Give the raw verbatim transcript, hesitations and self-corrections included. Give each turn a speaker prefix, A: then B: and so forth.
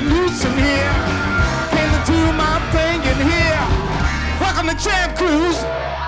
A: loose in here. Came to do my thing in here. Welcome to Jam Cruise.